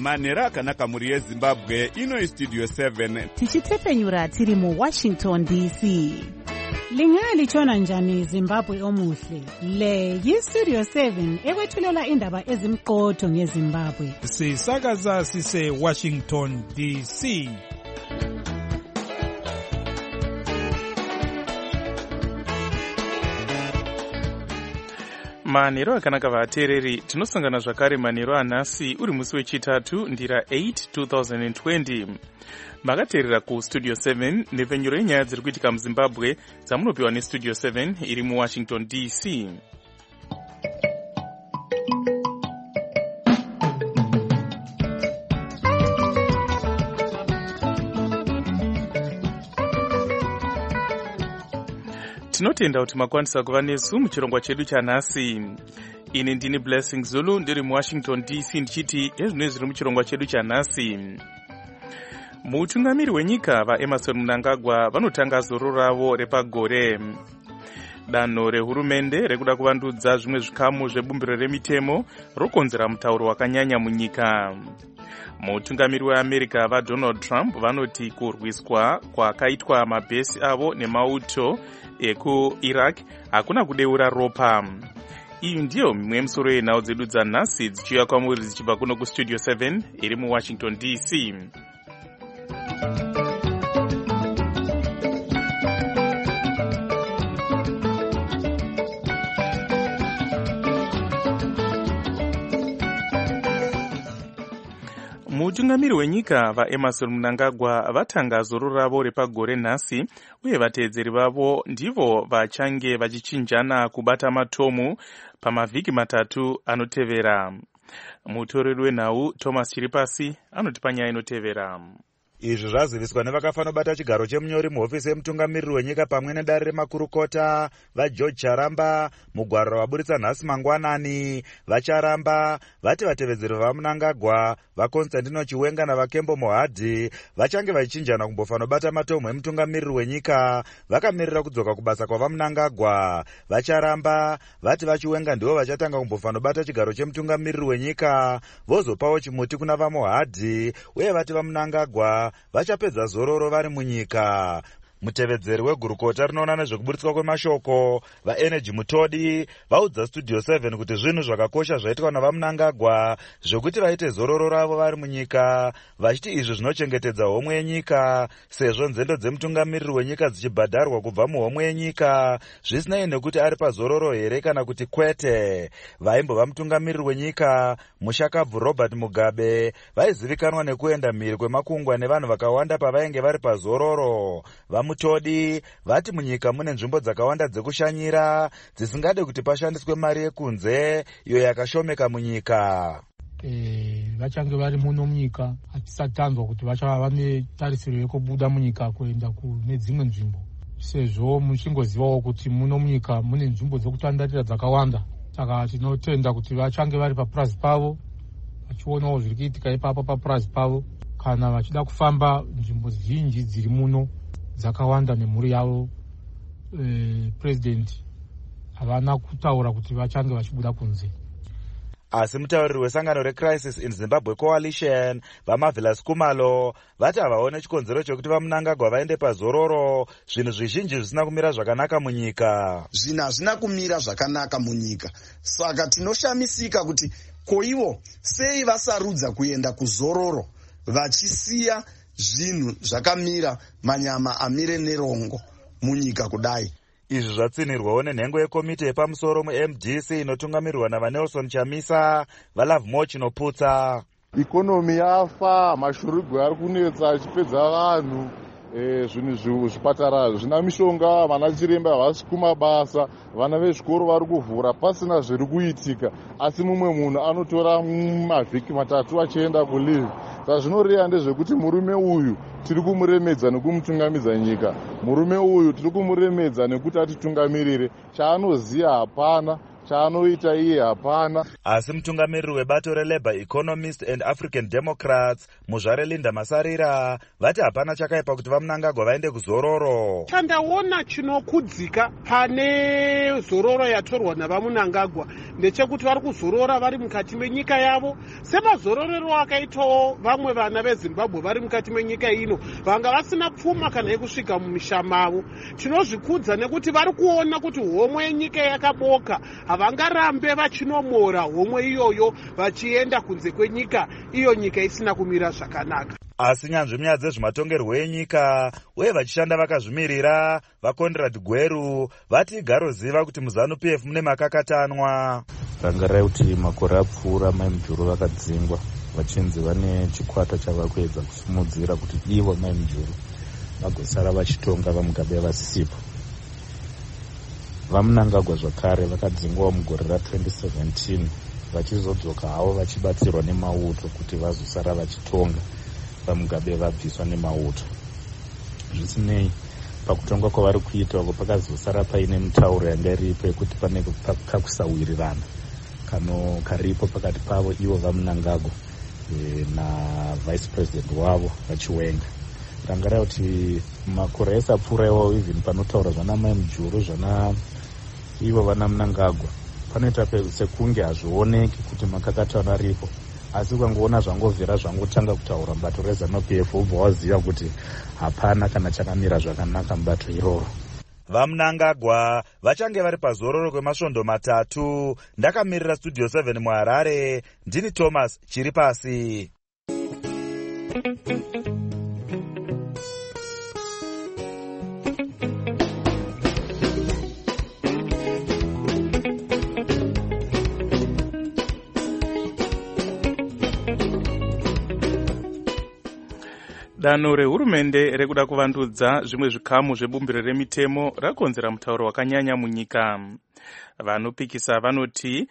manhero akanaka mhuri yezimbabwe. Ino Studio 7 tichitepfenyura tiri muWashington DC. Lingalitshona njani Zimbabwe omuhle? Le yiStudio 7 ekwethulela indaba ezimqotho ngeZimbabwe. Sisakaza sise Washington DC. Manhero akanaka vateereri, tinosangana zvakare manhero anhasi uri musi wechitatu ndira 8 2020. Makateerera kuStudio 7 nepfenyuro yenyaya dziri kuitika muZimbabwe dzamunopiwa neStudio 7 iri muWashington DC. Tinotenda kuti makwanisa kuva nesu muchirongwa chedu chanhasi. Ini ndini Blessing Zulu ndiri muWashington DC ndichiti ezvino zviri muchirongwa chedu chanhasi. Mutungamiri wenyika vaEmmerson Mnangagwa vanotanga zororo ravo repagore. Danho rehurumende rekuda kuvandudza zvimwe zvikamu zvebumbiro remitemo rokonzera mutauro wakanyanya munyika. Mutungamiri weAmerica vaDonald Trump vanoti kurwiswa kwakaitwa mabhesi avo nemauto ekuIraq hakuna kudeura ropa. Iyi ndiyo mimwe yemisoro yenhau dzedu dzanhasi dzichiuya kwamuri dzichibva kuno kuStudio 7 iri muWashington DC. Mutungamiri wenyika vaEmmerson Mnangagwa vatanga zororo ravo repagore nhasi, uye vateedzeri vavo ndivo vachange vachichinjana kubata matomu pamavhiki matatu anotevera. Mutoreri wenhau Thomas Chiripasi anotipa nyaya inotevera. Izvi zvaziviswa nevakafanobata chigaro chemunyori muhofisi yemutungamiriri wenyika pamwe nedare remakurukota vaGeorge Charamba mugwariro waburitsa nhasi mangwanani. VaCharamba vati vatevedzeri vaMnangagwa vaConstantino Chiwenga navaKembo Mohadhi vachange vachichinjana kumbofanobata matomu emutungamiriri wenyika vakamirira kudzoka kubasa kwavaMnangagwa. VaCharamba vati vaChiwenga ndivo vachatanga kumbofanobata chigaro chemutungamiriri wenyika vozopawo chimuti kuna vaMohadhi, uye vati vaMnangagwa vachapedza zororo vari munyika. Mutevedzeri wegurukota rinoona nezvekuburitswa kwemashoko vaEnergy Mutodi vaudza Studio 7 kuti zvinhu zvakakosha zvaitwa navaMnangagwa zvokuti vaite zororo ravo vari munyika, vachiti izvi zvinochengetedza homwe yenyika sezvo nzendo dzemutungamiriri wenyika dzichibhadharwa kubva muhomwe yenyika zvisinei nekuti ari pazororo here kana kuti kwete. Vaimbova mutungamiriri wenyika mushakabvu Robert Mugabe vaizivikanwa nekuenda mhiri kwemakungwa nevanhu vakawanda pavainge vari pazororo. Mutodi vati munyika mune nzvimbo dzakawanda dzekushanyira dzisingade kuti pashandiswe mari yekunze iyo yakashomeka munyika. Vachange vari muno munyika hatisatanzwa kuti vachava vane tarisiro yekubuda munyika kuenda kune dzimwe nzvimbo, sezvo muchingozivawo kuti muno munyika mune nzvimbo dzekutandarira dzakawanda. Saka tinotenda kuti vachange vari papurazi pavo vachionawo zviri kuitika ipapo papurazi pavo, kana vachida kufamba nzvimbo zhinji dziri muno dzakawanda nemhuri yavo. President havana kutaura kuti vachange vachibuda kunze. Asi mutauriri wesangano reCrisis in Zimbabwe Coalition vaMarvelous Kumalo vati havaone chikonzero chokuti vaMnangagwa vaende pazororo. Zvinhu zvizhinji zvisina kumira zvakanaka munyika. Zvinhu hazvina kumira zvakanaka munyika, saka tinoshamisika kuti koivo sei vasarudza kuenda kuzororo vachisiya zvinhu zvakamira manyama amire nerongo munyika kudai. Izvi zvatsinirwawo nenhengo yekomiti yepamusoro muMDC inotungamirwa navaNelson Chamisa vaLove More Chinoputsa. Ikonomi yafa, mashurugwa ari kunetsa achipedza vanhu, zvinhu zvipatara zvina mishonga, vana chiremba havasi kumabasa, vana vezvikoro vari kuvhura pasina zviri kuitika, asi mumwe munhu anotora mavhiki matatu achienda kulive. Saka zvinoreva ndezvekuti murume uyu tiri kumuremedza nekumutungamidza nyika. Murume uyu tiri kumuremedza nekuti atitungamirire. Chaanoziya hapana, chaanoita iye hapana. Asi mutungamiriri webato reLabour Economists and African Democrats muzvare Linda Masarira vati hapana chakaipa kuti vaMnangagwa vaende kuzororo. Chandaona chinokudzika pane zororo yatorwa navaMnangagwa ndechekuti vari kuzorora vari mukati menyika yavo semazororero akaitawo vamwe vana veZimbabwe vari mukati menyika ino vanga vasina pfuma kana yekusvika mumisha mavo. Tinozvikudza nekuti vari kuona kuti homwe yenyika yakaboka, havangarambe vachinomora homwe iyoyo vachienda kunze kwenyika, iyo nyika isina kumira zvakanaka. Asi nyanzvi munyaya dzezvematongerwo enyika uye vachishanda vakazvimirira vaConrad Gweru vati igaroziva kuti muZANU-PF mune makakatanwa. Rangarai kuti makore apfuura Mai Mujuru vakadzingwa vachinzi vane chikwata chava kuedza kusimudzira kuti ivo Mai Mujuru vagosara vachitonga vaMugabe vasisipo. VaMnangagwa zvakare vakadzingwa mugore ra2017 vachizodzoka havo vachibatsirwa nemauto kuti vazosara vachitonga vaMugabe vabviswa nemauto. Zvisinei, pakutongwa kwavari kuita uko pakazosara paine mitauro yanga iripo yekuti pane kakusawirirana karipo pakati pavo ivo vaMnangagwa navice president wavo vaChiwenga. Rangarai kuti makore ese apfuura iwawo even panotaura zvana Mai Mujuru zvana ivo vana Mnangagwa panoita sekunge hazvioneki kuti makakatanwa aripo, asi ukangoona zvangobvira zvangotanga kutaura mubato reZANU-PF ubva waziva kuti hapana kana chakamira zvakanaka mubato iroro. VaMnangagwa vachange vari pazororo kwemasvondo 3. Ndakamirira Studio 7 muHarare, ndini Thomas Chiripasi. Danho rehurumende rekuda kuvandudza zvimwe zvikamu zvebumbiro remitemo rakonzera mutauro wakanyanya munyika. Vanopikisa vanoti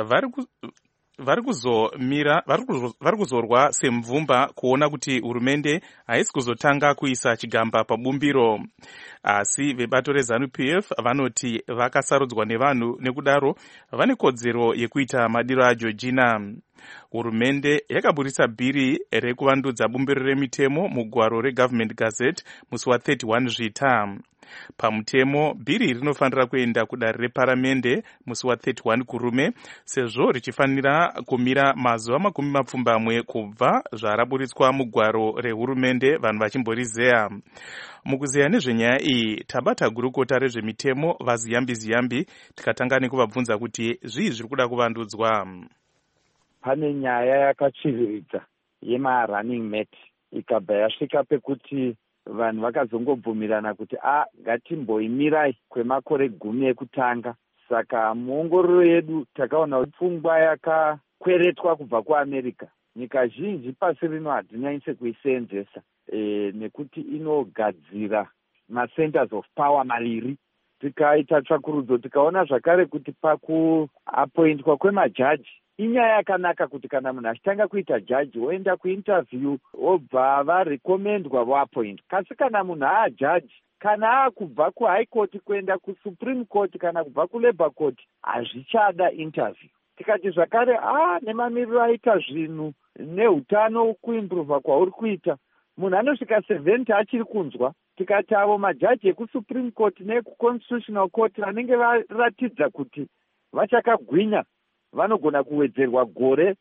vari kuzorwa semvumba kuona kuti hurumende haisi kuzotanga kuisa chigamba pabumbiro. Asi vebato reZANU-PF vanoti vakasarudzwa nevanhu nekudaro vane kodzero yekuita madiro aJoji. Hurumende yakaburitsa bhiri rekuvandudza bumbiro remitemo mugwaro reGovernment Gazette musi wa31 Zvita. Pamutemo, bhiri rinofanira kuenda kudare reparamende musi wa31 Kurume, sezvo richifanira kumira mazuva 20 kubva zvaraburitswa mugwaro rehurumende vanhu vachimborizeya. Mukuzeya nezvenyaya iyi, tabata gurukota rezvemitemo vaZiyambi tikatanga nekuvabvunza kuti zvii zviri kuda kuvandudzwa. Pane nyaya yakachiviridza yema-running mate ikabva yasvika pekuti vanhu vakazongobvumirana kuti ngatimboimirai kwemakore 10 ekutanga. Saka muongororo yedu takaona kuti pfungwa yakakweretwa kubva kuAmerica nyika zhinji pasi rino hadzinaise kuisenzesa nekuti inogadzira macenters of power maviri. Tikaita tsvakurudzo tikaona zvakare kuti pakuapointwa kwemajaji inyaya yakanaka kuti kana munhu achitanga kuita jaji oenda kuinterview obva varekomendwa voapoint. Kasi kana munhu aajaji kana akubva kuhigh court kuenda kusupreme court kana kubva kuLabour court hazvichada interview. Tikati zvakare nemamiriro aita zvinhu neutano kuimprova kwauri kuita munhu anosvika 70 achiri kunzwa. Tikati avo majaji ekusupreme court nekuconstitutional court vanenge varatidza kuti vachakagwinya vanogona kuwedzerwa gore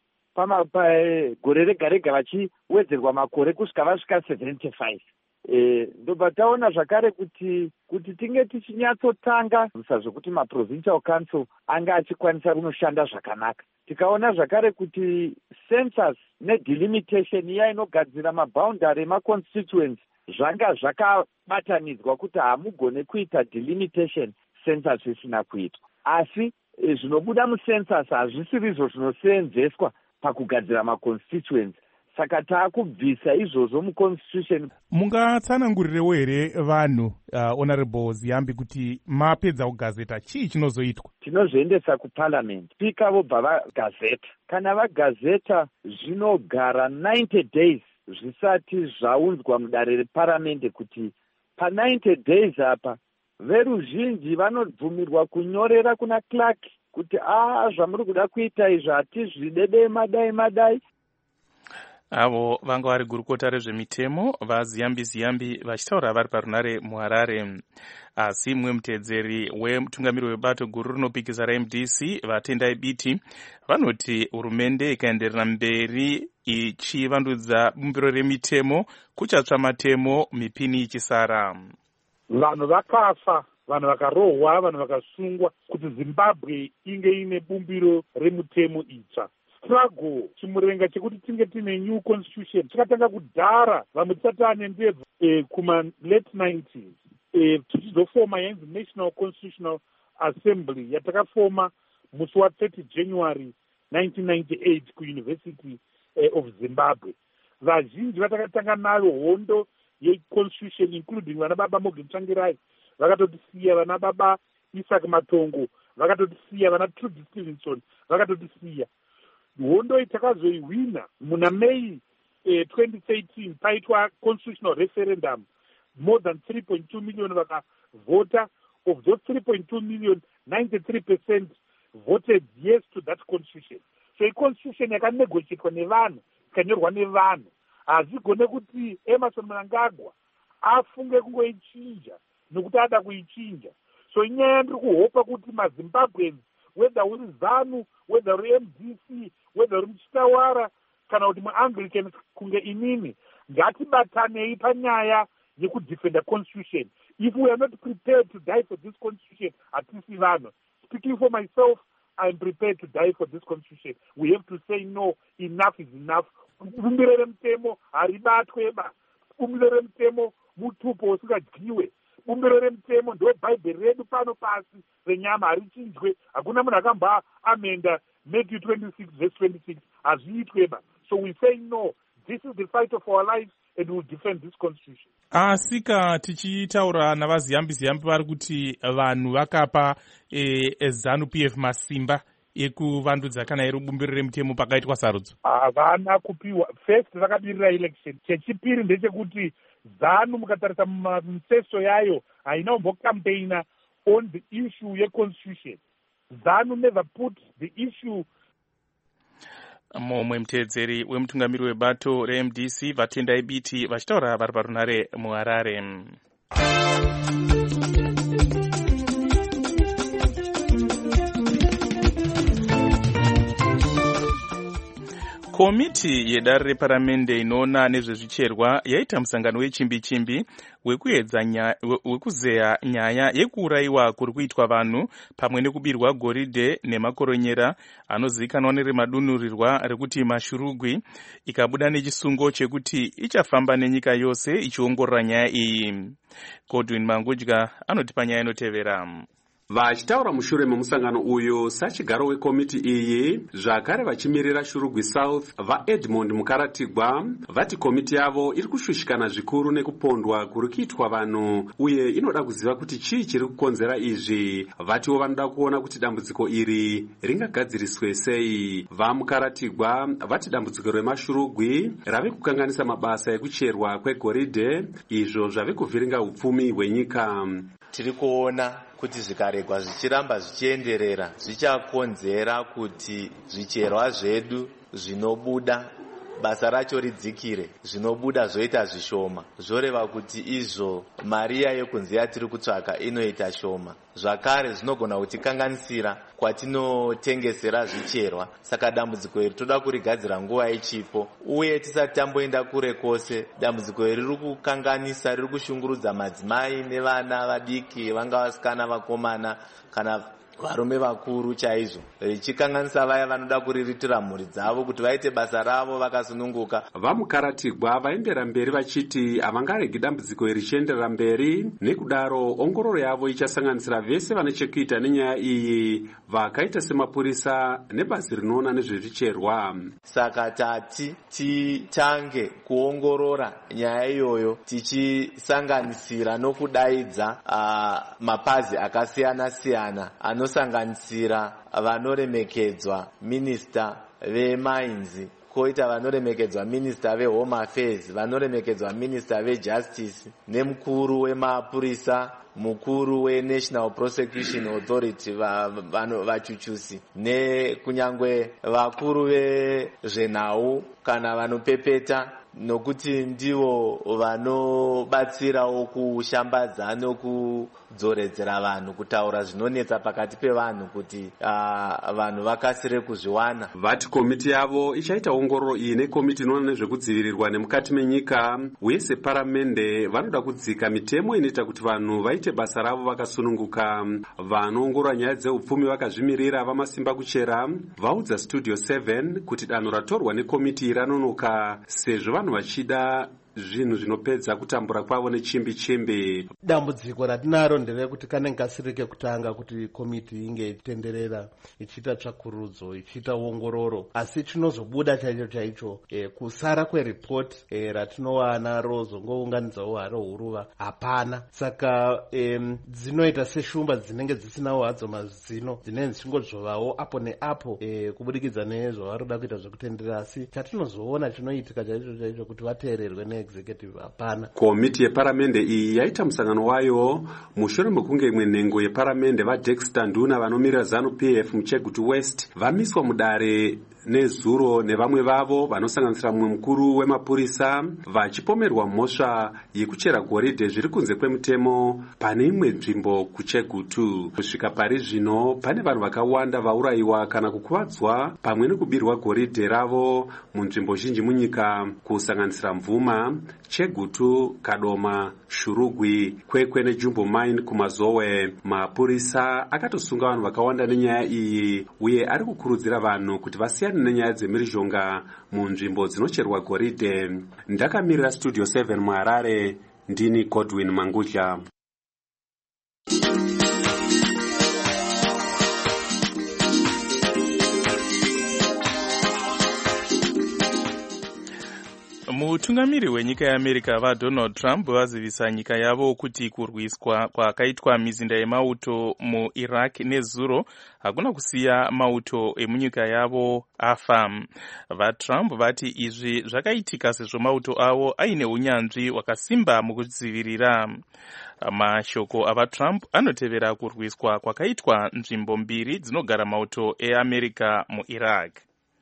gore rega rega vachiwedzerwa makore kusvika vasvika 75. Ndobva taona zvakare kuti tinge tichinyatsotanga zvokuti maprovincial council anga achikwanisa kunoshanda zvakanaka. Tikaona zvakare kuti census nedelimitation iya inogadzira maboundary emaconstituency zvanga zvakabatanidzwa kuti hamugone kuita delimitation census isina kuitwa. Asi zvinobuda mucensus hazvisirizvo zvinoseenzeswa pakugadzira maconstituency. Saka taakubvisa izvozvo muconstitution. Mungatsanangurirewo here vanhu honorable Ziyambi kuti mapedza kugazeta chii chinozoitwa? Tinozviendesa kuparliament. Spika vobva vagazeta. Kana vagazeta zvinogara 90 days zvisati zvaunzwa mudare reparamende kuti pa90 days apa veruzhinji vanobvumirwa kunyorera kuna clerk kuti zvamuri kuda kuita izvi hatizvidede madai. Avo vanga vari gurukota rezvemitemo vaZiyambi vachitaura vari parunare muHarare. Asi mumwe muteedzeri wemutungamiriri webato guru rinopikisa raMDC Vatendai Biti vanoti hurumende ikaenderera mberi ichivandudza bumbiro remitemo kuchatsva matemo mipini ichisara. Vanhu vakafa, vanhu vakarohwa, vanhu vakasungwa kuti Zimbabwe inge ine bumbiro remutemo itsva. Struggle chimurenga chekuti tinge tine new constitution chakatanga kudhara, vamwe tisati ane ndebvu kuma late 90s. Tichizofoma yainzi National Constitutional Assembly yatakafoma musi wa30 January 1998 kuUniversity of Zimbabwe. Vazhinji vatakatanga nayo hondo yeconstitution including vana baba Morgan Tsvangirai vakatotisiya, vana baba Isaac Matongo vakatotisiya, vana Trudy Stevenson vakatotisiya. Hondo itakazoiwina muna May 2013 paitwa constitutional referendum. More than 3.2 million vakavota. Of those 3.2 million, 93% voted yes to that constitution. So a constitution yakanegotiatwa nevanhu, ikanyorwa nevanhu. Hazigone kuti Emmerson Mnangagwa afunge kungoichinja nokuti ada kuichinja. So inyaya ndiri kuhopa kuti maZimbabweans, whether uri ZANU, whether uri MDC, whether uri muchitawara kana kuti muAnglican kunge inini, ngatibatanei panyaya yekudefenda constitution. If we are not prepared to die for this constitution, hatisi vanhu. Speaking for myself, I am prepared to die for this constitution. We have to say no, enough is enough. Bumbiro remutemo haribatweba. Bumbiro remutemo mutupo usingadyiwe. Bumbiro remutemo ndo bhaibheri redu pano pasi renyama harichinjwe. Hakuna munhu akamba amenda Matthew 26 verse 26 hazviitweba. So we say no. This is the fight of our lives and we will defend this constitution. Asika tichitaura navaZiyambi vari kuti vanhu vakapa ZANU-PF masimba ekuvandudza kana iri bumbiro remutemo pakaitwa sarudzo. Havana kupiwa. First vakadirira election. Chechipiri ndechekuti ZANU mukatarisa museso yayo haina kumbocampaigna on the issue yeconstitution. ZANU never put the issue. Mumwe muteedzeri wemutungamiriri webato reMDC Vatendai Biti vachitaura vari parunare muHarare. Komiti yedare reparamende inoona nezvezvicherwa yaita musangano wechimbi-chimbi wekuzeya nyaya yekuurayiwa kuri kuitwa vanhu pamwe nekubirwa goridhe nemakoronyera anozivikanwa neremadunhurirwa rekuti mashurugwi, ikabuda nechisungo chekuti ichafamba nenyika yose ichiongorora nyaya iyi. Godwin Mangudya anotipa nyaya inotevera. Vachitaura mushure memusangano uyu, sachigaro wekomiti iyi zvakare vachimirira Shurugwi South vaEdmond Mukaratigwa vati komiti yavo iri kushushikana zvikuru nekupondwa kuri kuitwa vanhu uye inoda kuziva kuti chii chiri kukonzera izvi. Vatiwo vanoda kuona kuti dambudziko iri ringagadziriswe sei. VaMukaratigwa vati dambudziko remashurugwi rave kukanganisa mabasa ekucherwa kwegoridhe, izvo zvave kuvhiringa upfumi hwenyika. Tiri kuona kuti zvikaregwa zvichiramba zvichienderera zvichakonzera kuti zvicherwa zvedu zvinobuda basa racho ridzikire, zvinobuda zvoita zvishoma, zvoreva kuti izvo mariya yekunzi yatiri kutsvaka inoita shoma. Zvakare zvinogona kutikanganisira kwatinotengesera zvicherwa. Saka dambudziko iri toda kurigadzira nguva ichipo, uye tisati tamboenda kure kwose. Dambudziko iri riri kukanganisa, riri kushungurudza madzimai nevana vadiki, vanga vasikana, vakomana kana varume vakuru chaizvo, richikanganisa vaya vanoda kuriritira mhuri dzavo kuti vaite basa ravo vakasununguka. VaMukaratigwa vaendera mberi vachiti havangaregi dambudziko iri richienderera mberi, nekudaro ongororo yavo ichasanganisira vese vane chekuita nenyaya iyi, vakaita semapurisa nebazi rinoona nezvezvicherwa. Saka tati titange kuongorora nyaya iyoyo tichisanganisira nokudaidza mapazi akasiyana-siyana anosanganisira vanoremekedzwa minista vemainzi, koita vanoremekedzwa minista vehome affairs, vanoremekedzwa minista vejustice, nemukuru wemapurisa mukuru weNational Prosecution Authority vachuchusi nekunyangwe vakuru vezvenhau kana vanopepeta, nokuti ndivo vanobatsirawo kushambadza nokudzoredzera vanhu kutaura zvinonetsa pakati pevanhu kuti vanhu vakasire kuzviwana. Vati komiti yavo ichaita ongororo iyi nekomiti inoona nezvekudzivirirwa nemukati menyika, uye separamende vanoda kudzika mitemo inoita kuti vanhu vaite basa ravo vakasununguka. Vanoongorora nyaya dzeupfumi vakazvimirira vamasimba kuchera vaudza Studio 7 kuti danho ratorwa nekomiti ranonoka, sezvo vanhu vachida zvinhu zvinopedza kutambura kwavo nechimbi-chimbi. Dambudziko ratinaro nderekuti kana ngasirike kutanga kuti komiti inge itenderera ichiita tsvakurudzo ichiita ongororo, asi chinozobuda chaicho kusara kweripoti ratinowana rozongounganidzawo haro huruva hapana. Saka dzinoita seshumba dzinenge dzisinawo hadzo mazino, dzinenge dzichingodzovawo apo neapo kubudikidza nezvavaroda kuita zvekutenderera, asi chatinozoona chinoitika chaicho kuti vateererwe executive hapana. Komiti yeparamende iyi yaita musangano wayo mushure mekunge imwe nhengo yeparamende vaDexter Nduna vanomirira ZANU-PF muChegutu West vamiswa mudare nezuro nevamwe vavo vanosanganisira mumwe mukuru wemapurisa vachipomerwa mhosva yekuchera goridhe zviri kunze kwemutemo pane imwe nzvimbo kuChegutu. Kusvika pari zvino pane vanhu vakawanda vaurayiwa kana kukuvadzwa pamwe nekubirwa goridhe ravo munzvimbo zhinji munyika kusanganisira Mvuma, Chegutu, Kadoma, Shurugwi, Kwekwe neJumbo Mine kumazowe. Mapurisa akatosunga vanhu vakawanda nenyaya iyi uye ari kukurudzira vanhu kuti vasiyane nenyaya dzemhirizhonga munzvimbo dzinocherwa goridhe. Ndakamirira Studio 7 muHarare, ndini Godwin Mangudya. Mutungamiri wenyika yeAmerica vaDonald Trump vazivisa nyika yavo kuti kurwiswa kwakaitwa mizinda yemauto muIraq nezuro hakuna kusiya mauto emunyika yavo afa. VaTrump vati izvi zvakaitika sezvo mauto avo aine unyanzvi wakasimba mukudzivirira. Mashoko avaTrump anotevera kurwiswa kwakaitwa nzvimbo mbiri dzinogara mauto eAmerica muIraq.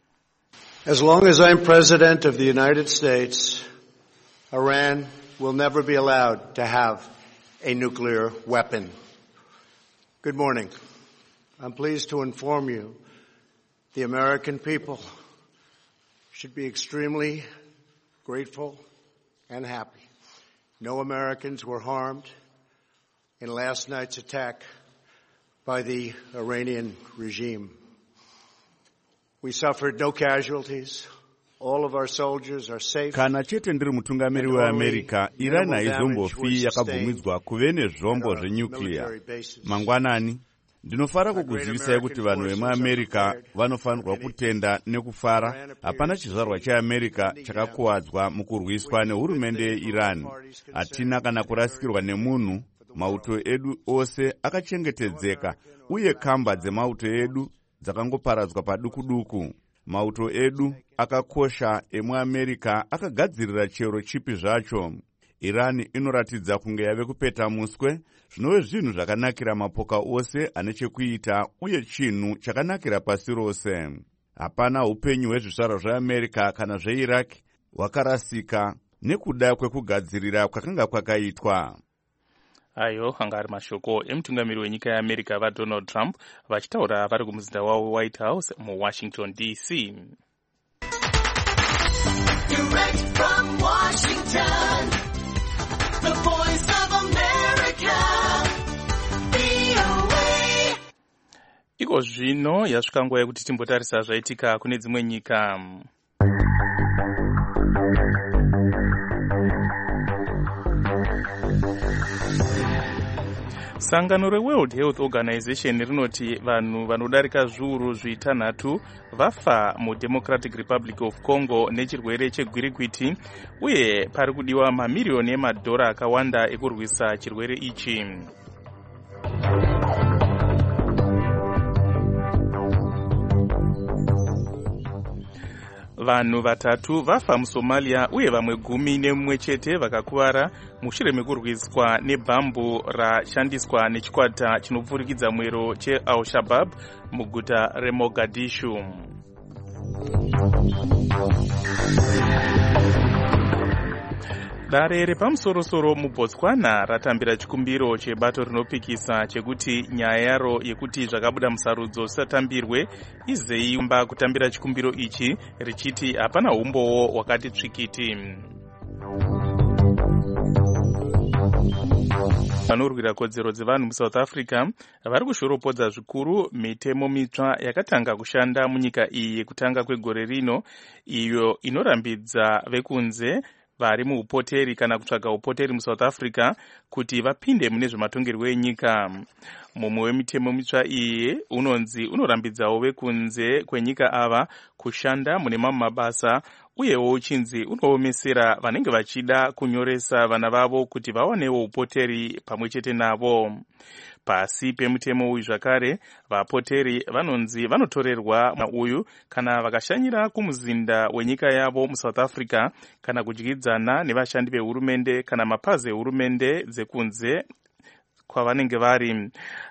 As long as I'm President of the United States, Iran will never be allowed to have a nuclear weapon. Good morning. I'm pleased to inform you the American people should be extremely grateful and happy. No Americans were harmed in last night's attack by the Iranian regime. We suffered no casualties. All of our soldiers are safe. Kana chete ndiri mutungamiri weAmerica, Iran haizombofi yakabvumidzwa kuve nezvombo zvenyuclear. Mangwanani, ndinofara kukuzivisai kuti vanhu vemuAmerica vanofanirwa kutenda nekufara. Hapana chizvarwa cheAmerica chakakuwadzwa mukurwiswa nehurumende yeIran. Hatina kana kurasikirwa nemunhu. Mauto edu ose akachengetedzeka uye kamba dzemauto edu dzakangoparadzwa paduku-duku. Mauto edu akakosha emuAmerica akagadzirira chero chipi zvacho. Iran inoratidza kunge yave kupeta muswe, zvinove zvinhu zvakanakira mapoka ose ane chekuita uye chinhu chakanakira pasi rose. Hapana upenyu hwezvizvarwa zveAmerica kana zveIraq hwakarasika nekuda kwekugadzirira kwakanga kwakaitwa. Ayo anga ari mashoko emutungamiri wenyika yeAmerica vaDonald Trump vachitaura vari kumuzinda wavo White House muWashington DC. Direct from Washington, the voice of America, VOA. Iko zvino yasvika nguva yekuti timbotarisa zvaitika kune dzimwe nyika. Sangano reWorld Health Organization rinoti vanhu vanodarika zviuru zvitanhatu vafa muDemocratic Republic of Congo nechirwere chegwirikwiti uye pari kudiwa mamiriyoni emadhora akawanda ekurwisa chirwere ichi. vanhu 3 vafa musomalia uye vamwe 11 chete vakakuvara mushure mekurwiswa nebhambu rashandiswa nechikwata chinopfurikidza mwero cheal-shabab muguta remogadishu. Dare repamusorosoro muBotswana ratambira chikumbiro chebato rinopikisa chekuti nyaya yaro yekuti zvakabuda musarudzo zvisatambirwe izeimba kutambira chikumbiro ichi richiti hapana umbowo wakati tsvikiti. Vanorwira kodzero dzevanhu muSouth Africa vari kushoropodza zvikuru mitemo mitsva yakatanga kushanda munyika iyi yekutanga kwegore rino, iyo inorambidza vekunze vari muupoteri kana kutsvaga upoteri muSouth Africa kuti vapinde mune zvematongerwo enyika. Mumwe wemitemo mitsva iyi unonzi unorambidzawo vekunze kwenyika ava kushanda mune mamwe mabasa, uyewo uchinzi unoomesera vanenge vachida kunyoresa vana vavo kuti vawanewo upoteri pamwe chete navo. Pasi pemutemo uyu zvakare, vapoteri vanonzi vanotorerwa uyu kana vakashanyira kumuzinda wenyika yavo muSouth Africa kana kudyidzana nevashandi vehurumende kana mapazi ehurumende dzekunze kwavanenge vari.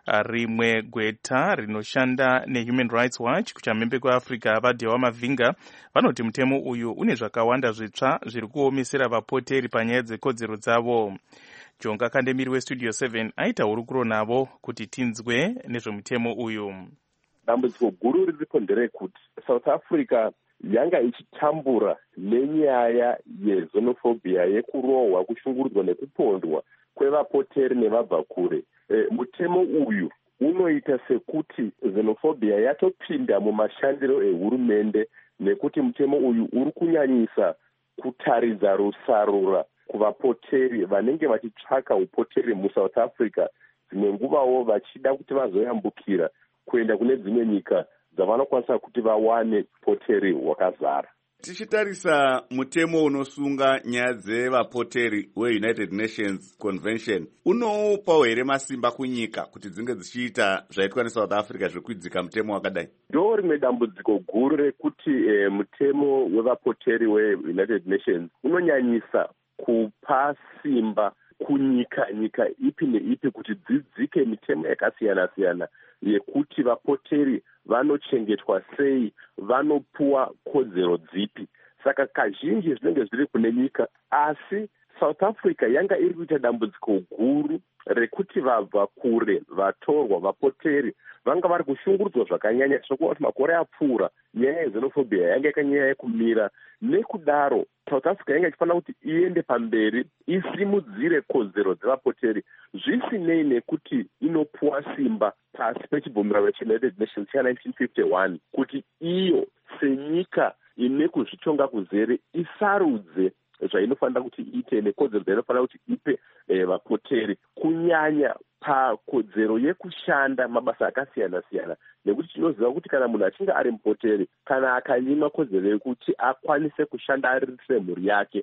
Rimwe gweta rinoshanda neHuman Rights Watch kuchamhembe kweAfrica vaDhewa Mavinga vanoti mutemo uyu une zvakawanda zvitsva zviri kuomesera vapoteri panyaya dzekodzero dzavo. Jonga Kandemiri weStudio 7 aita hurukuro navo kuti tinzwe nezvemutemo uyu. Dambudziko guru riripo nderekuti South Africa yanga ichitambura nenyaya yezonofobia yekurohwa, kushungurudzwa nekupondwa kwevapoteri nevabva kure. Mutemo uyu unoita sekuti xenofobia yatopinda mumashandiro ehurumende, nekuti mutemo uyu uri kunyanyisa kutaridza rusarura kuvapoteri vanenge vachitsvaka upoteri muSouth Africa, dzimwe nguvawo vachida kuti vazoyambukira kuenda kune dzimwe nyika dzavanokwanisa kuti vawane poteri hwakazara. Tichitarisa mutemo unosunga nyaya dzevapoteri weUnited Nations Convention unopawo here masimba kunyika kuti dzinge dzichiita zvaitwa neSouth Africa zvekuidzika mutemo wakadai? Ndo rimwe dambudziko guru rekuti mutemo wevapoteri weUnited Nations unonyanyisa kupa simba kunyika ipi neipi kuti dzidzike mitemo yakasiyana-siyana yekuti vapoteri vanochengetwa sei, vanopuwa kodzero dzipi. Saka kazhinji zvinenge zviri kune nyika, asi South Africa yanga iri kuita dambudziko guru rekuti vabva kure vatorwa vapoteri vanga vari kushungurudzwa zvakanyanya, zvinokuva kuti makore apfuura nyaya yezonofobia yanga yakanyanya kumira. Nekudaro South Africa yanga ichifanira kuti iende pamberi isimudzire kodzero dzevapoteri, zvisinei nekuti inopuwa simba pasi pechibvumirano cheUnited Nations cha1951 kuti iyo senyika ine kuzvitonga kuzere isarudze zvainofanira kuti iite nekodzero dzainofanira kuti ipe vapoteri, kunyanya pakodzero yekushanda mabasa akasiyana-siyana, nekuti tinoziva kuti kana munhu achinge ari mupoteri, kana akanyima kodzero yekuti akwanise kushanda ariritire mhuri yake,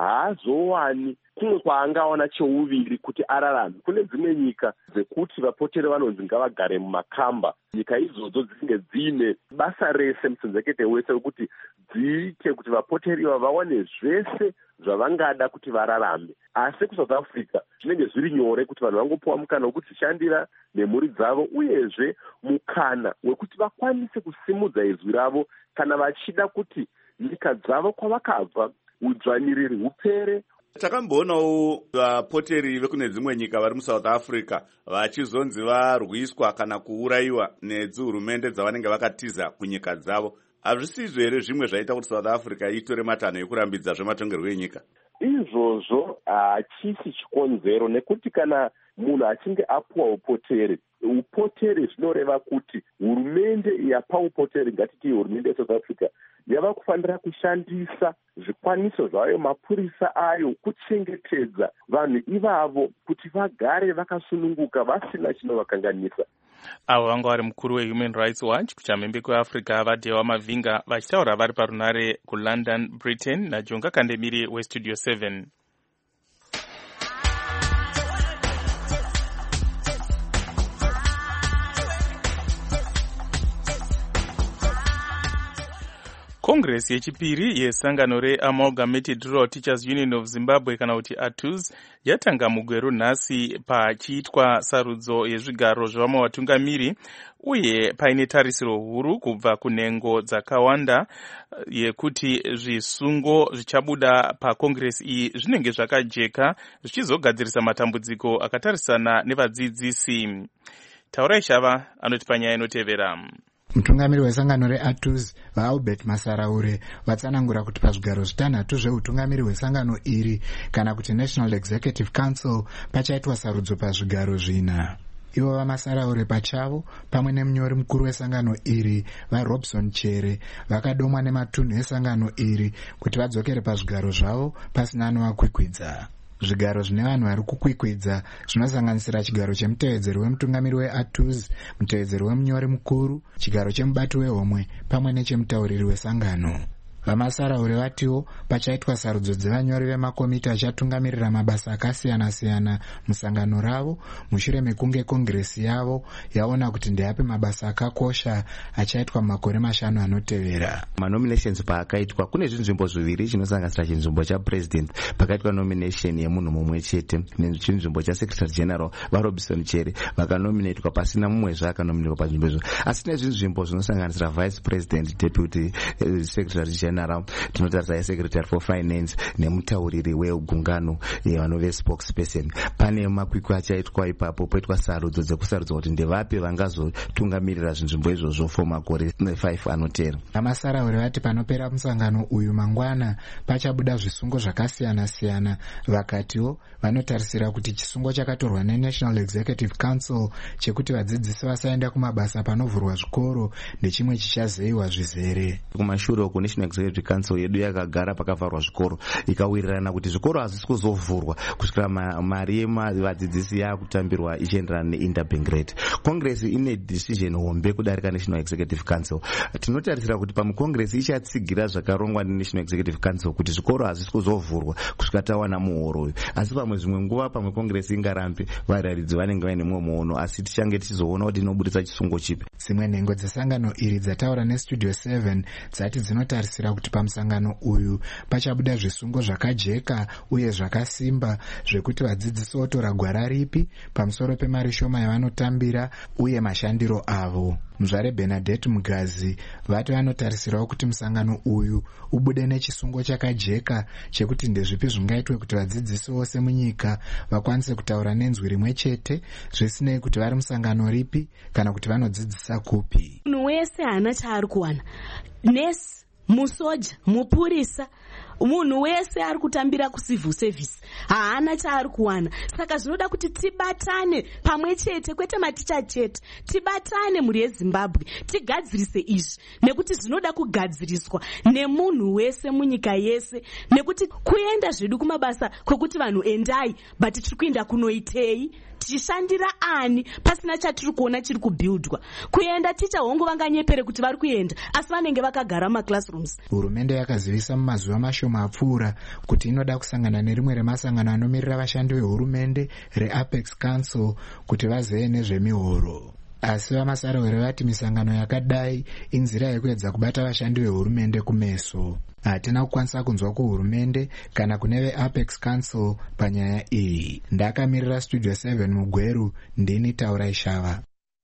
haazowani kumwe kwaangaona cheuviri kuti ararame. Kune dzimwe nyika dzekuti vapoteri vanonzi ngavagare mumakamba, nyika idzodzo dzinge dziine basa rese musenzekete wese wekuti dziite kuti vapoteri vawane zvese zvavangada kuti vararame. Asi kuSouth Africa zvinenge zviri nyore kuti vanhu vangopuwa mukana wekuti zishandira nemhuri dzavo, uyezve mukana wekuti vakwanise kusimudza izwi ravo kana vachida kuti nyika dzavo kwavakabva udzvanyiriri hupere. Takamboonawo vapoteri vekune dzimwe nyika vari muSouth Africa vachizonzi varwiswa kana kuurayiwa nedzihurumende dzavanenge vakatiza kunyika dzavo. Hazvisizvo here zvimwe zvaita kuti South Africa itore matanho ekurambidza zvematongerwo enyika? Izvozvo hachisi chikonzero, nekuti kana munhu achinge apuwa upoteri zvinoreva kuti hurumende yapa upoteri, ngatiti hurumende yeSouth Africa, yava kufanira kushandisa zvikwaniso zvayo, mapurisa ayo, kuchengetedza vanhu ivavo kuti vagare vakasununguka vasina chinovakanganisa. Avo vanga vari mukuru weHuman Rights Watch kuchamhembe kweAfrica vaDhewa Mavinga vachitaura vari parunare kuLondon, Britain, naJonga Kandemiri weStudio 7. Congress yechipiri yesangano reAmalgamated Rural Teachers Union of Zimbabwe kana kuti ATUZ yatanga mugweru nhasi pachiitwa sarudzo yezvigaro zvevamawatungamiri uye paine tarisiro huru kubva kunhengo dzakawanda yekuti zvisungo zvichabuda paCongress iyi zvinenge zvakajeka zvichizogadzirisa matambudziko akatarisana nevadzidzisi. Taurai Shava anoti panyaya inotevera. Mutungamiri wesangano reATUZ vaAlbert Masaraure vatsanangura kuti pazvigaro 6 zveutungamiri hwesangano iri kana kuti National Executive Council pachaitwa sarudzo pazvigaro 4. Ivo vaMasaraure pachavo pamwe nemunyori mukuru wesangano iri vaRobson Chere vakadomwa nematunhu esangano iri kuti vadzokere pazvigaro zvavo pasina anovakwikwidza. Zvigaro zvine vanhu vari kukwikwidza zvinosanganisira chigaro chemutevedzeri wemutungamiri weATUZ, mutevedzeri wemunyori mukuru, chigaro chemubati wehomwe pamwe nechemutauriri wesangano. VaMasaraure vatiwo pachaitwa sarudzo dzevanyori vemakomiti achatungamirira mabasa akasiyana-siyana musangano ravo mushure mekunge kongresi yavo yaona kuti ndeapi mabasa akakosha achaitwa makore 5 anotevera. Manominations paakaitwa kune zvinzvimbo zviviri chinosanganisira chinzvimbo chapresident pakaitwa nomination yemunhu mumwe chete nechinzvimbo chasecretary general vaRobson Chere vakanominatwa pasina mumwe zvakanominatwa panzvimbo izvo, asi nezvinzvimbo zvinosanganisira vice president, deputy secretary general, tinotarisa secretary for finance nemutauriri wegungano vanove spokesperson. Pane makwikwi achaitwa ipapo poitwa sarudzo dzekusarudzwa kuti ndevapi vangazotungamirira zvinzvimbo izvozvo for makore 5 anotera. VaMasaraure vati panopera musangano uyu mangwana pachabuda zvisungo zvakasiyana-siyana. Vakatiwo vanotarisira kuti chisungo chakatorwa neNational Executive Council chekuti vadzidzisi vasaenda kumabasa panovhurwa zvikoro ndechimwe chichazeyiwa zvizere. Kumashure ku National Executive Council yedu yakagara pakavharwa zvikoro ikawirirana kuti zvikoro hazvisi kuzovhurwa kusvikira mari yavadzidzisi yakutambirwa ichienderana neinterbank rate. Congress ine decision hombe kudarika National Executive Council. Tinotarisira kuti pamuCongress ichatsigira zvakarongwa neNational Executive Council kuti zvikoro hazvisi kuzovhurwa kusvika tawana muhoro uyu, asi pamwe zvimwe nguva pamwe Congress ingarambe vararidzi vanenge vaine mumwe muono, asi tichange tichizoona kuti inobudisa chisungo chipi. Dzimwe nhengo dzesangano iri dzataura neStudio 7 dzati dzinotarisira kuti pamusangano uyu pachabuda zvisungo zvakajeka uye zvakasimba zvekuti vadzidzisi votora gwara ripi pamusoro pemari shoma yavanotambira uye mashandiro avo. Muzvare Bernadette Mugazi vati vanotarisirawo kuti musangano uyu ubude nechisungo chakajeka chekuti ndezvipi zvingaitwe kuti vadzidzisi vose munyika vakwanise kutaura nenzwi rimwe chete zvisinei kuti vari musangano ripi kana kuti vanodzidzisa kupi. Munhu wese haana chaari kuwana. Nesi, musoja, mupurisa, munhu wese ari kutambira kucivil service haana chaari kuwana. Saka zvinoda kuti tibatane pamwe chete, kwete maticha chete, tibatane muri yeZimbabwe tigadzirise izvi, nekuti zvinoda kugadziriswa nemunhu wese munyika yese, nekuti kuenda zvedu kumabasa kwekuti vanhu endai, but tiri kuenda kunoitei, tichishandira ani pasina chatiri kuona chiri kubhildwa. Kuenda ticha hongu vanganyepere kuti vari kuenda asi vanenge vakagara maclassrooms. Hurumende yakazivisa mumazuva mashoma apfuura kuti inoda kusangana nerimwe remasangano anomirira vashandi vehurumende reApex Council kuti vazeye nezvemihoro. Asi vaMasaraure vati misangano yakadai inzira yekuedza kubata vashandi vehurumende kumeso. Hatina kukwanisa kunzwa kuhurumende kana kune veApex Council panyaya iyi. Ndakamirira Studio 7 mugweru, ndini Taurai Shava.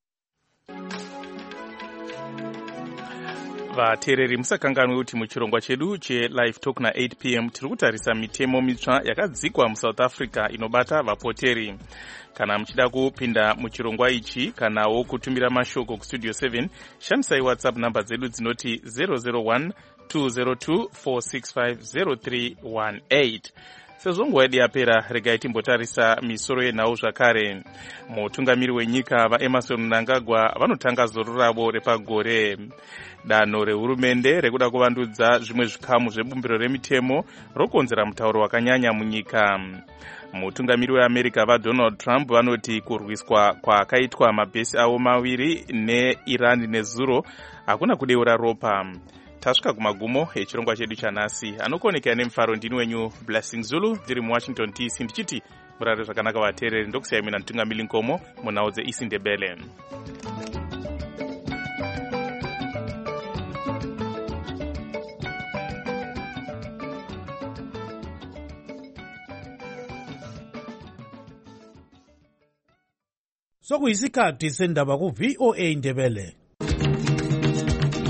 Vateereri musakanganwe kuti muchirongwa chedu cheLive Talk na8 p.m. tiri kutarisa mitemo mitsva yakadzikwa muSouth Africa inobata vapoteri. Kana muchida kupinda muchirongwa ichi kanawo kutumira mashoko kuStudio 7, shandisai WhatsApp namba dzedu dzinoti 001 202 465 0318. Sezvo nguva yedu yapera, regai timbotarisa misoro yenhau zvakare. Mutungamiri wenyika vaEmmerson Mnangagwa vanotanga zoro ravo repagore. Danho rehurumende rekuda kuvandudza zvimwe zvikamu zvebumbiro remitemo rokonzera mutauro wakanyanya munyika. Mutungamiri weAmerica vaDonald Trump vanoti kurwiswa kwakaitwa mabhesi avo maviri neIran nezuro hakuna kudeura ropa. Tasvika kumagumo echirongwa chedu chanhasi. Anokonekera nemufaro ndini wenyu Blessing Zulu ndiri muWashington DC ndichiti murare zvakanaka vateereri, ndokusiyai mina Ntungamiri Nkomo munhau dzeIsindebele. sokuyisikhathi sendaba ku-VOA Ndebele.